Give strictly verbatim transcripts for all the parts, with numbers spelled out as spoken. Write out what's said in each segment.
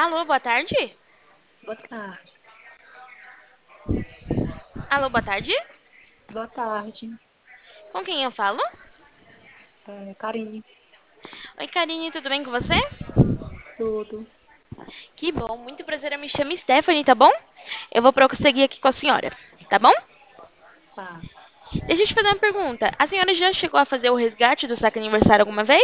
Alô, boa tarde? Boa tarde. Alô, boa tarde? Boa tarde. Com quem eu falo? É, Karine, Oi, Karine, tudo bem com você? tudo. Que bom, muito prazer, eu me chamo Stephanie, tá bom? Eu vou prosseguir aqui com a senhora, tá bom? Tá. Deixa eu te fazer uma pergunta. A senhora já chegou a fazer o resgate do saque aniversário alguma vez?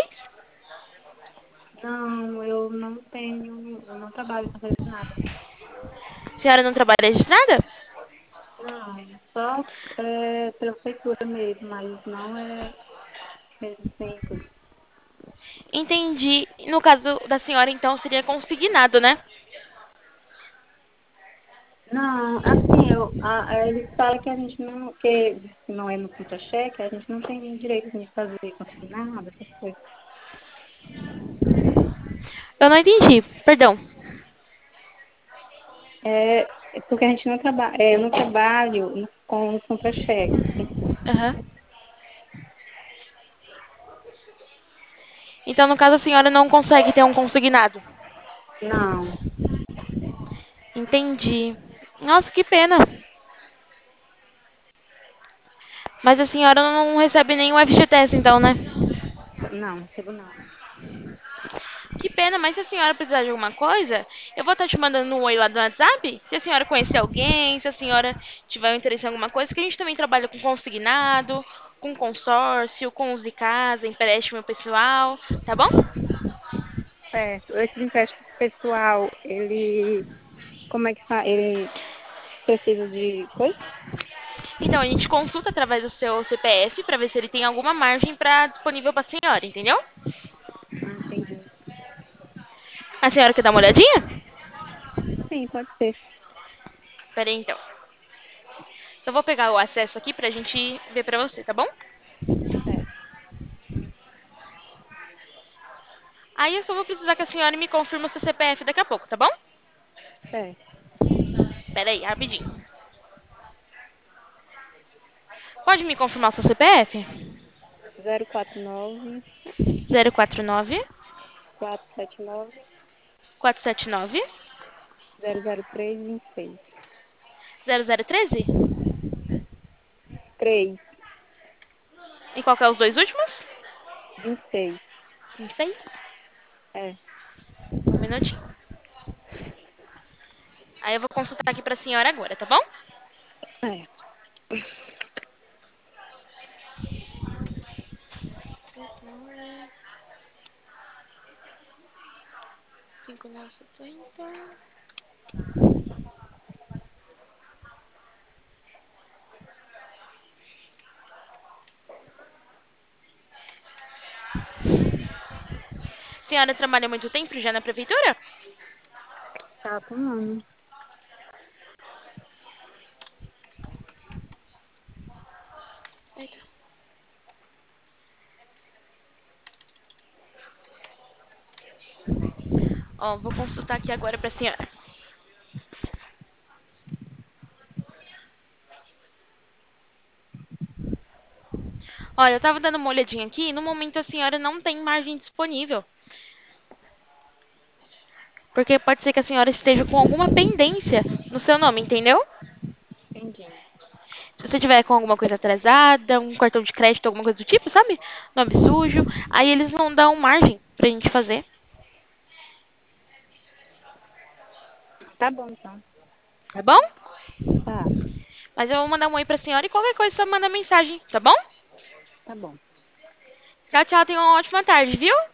Não, eu não tenho, eu não trabalho com fazer nada. A senhora não trabalha registrada? Não, só é, pela prefeitura mesmo, mas não é mesmo sem coisa. Entendi. No caso da senhora, então, seria consignado, né? Não, assim, eu, a, a- eles falam que a gente não, que diz que não é no contra-cheque, a gente não tem direito de fazer consignado, essas coisas. Eu não entendi, perdão. É, é porque a gente não trabalha, é, eu não trabalho no- com contra-cheque. Aham. Então, no caso, a senhora não consegue ter um consignado. Não, Entendi. Nossa, que pena. Mas a senhora não recebe nenhum F G T S, então, né? não, recebo não. Que pena, mas se a senhora precisar de alguma coisa, eu vou estar te mandando um oi lá do WhatsApp. Se a senhora conhecer alguém, se a senhora tiver um interesse em alguma coisa, que a gente também trabalha com consignado, com consórcio, com uso de casa, empréstimo pessoal, tá bom? Certo. Esse empréstimo pessoal, ele, como é que faz? Ele precisa de coisa? Então, a gente consulta através do seu C P F para ver se ele tem alguma margem para disponível para a senhora, entendeu? Ah, entendi. A senhora quer dar uma olhadinha? Sim, pode ser. Pera aí, então. Eu vou pegar o acesso aqui pra gente ver pra você, tá bom? Certo, Aí eu só vou precisar que a senhora me confirme o seu C P F daqui a pouco, tá bom? certo. Pera aí, rapidinho. Pode me confirmar o seu C P F? Zero quatro nove, Zero quatro nove quatro sete nove, quatro sete nove zero zero três vinte e seis. zero zero treze. Três E qual que é os dois últimos? vinte e seis. vinte e seis. É, Um minutinho. Aí eu vou consultar aqui pra senhora agora, tá bom? certo. cinco nove setenta. A senhora trabalha muito tempo já na prefeitura? Tá com um ano. Eita. Ó, vou consultar aqui agora pra senhora. Olha, eu tava dando uma olhadinha aqui e no momento a senhora não tem margem disponível. Porque pode ser que a senhora esteja com alguma pendência no seu nome, entendeu? Entendi. Se você tiver com alguma coisa atrasada, um cartão de crédito, alguma coisa do tipo, sabe? Nome sujo, aí eles não dão margem pra gente fazer, Tá bom, então. tá bom? Tá, Mas eu vou mandar um oi pra senhora e qualquer coisa só manda mensagem, tá bom? tá bom. Tchau, tchau, tenha uma ótima tarde, viu?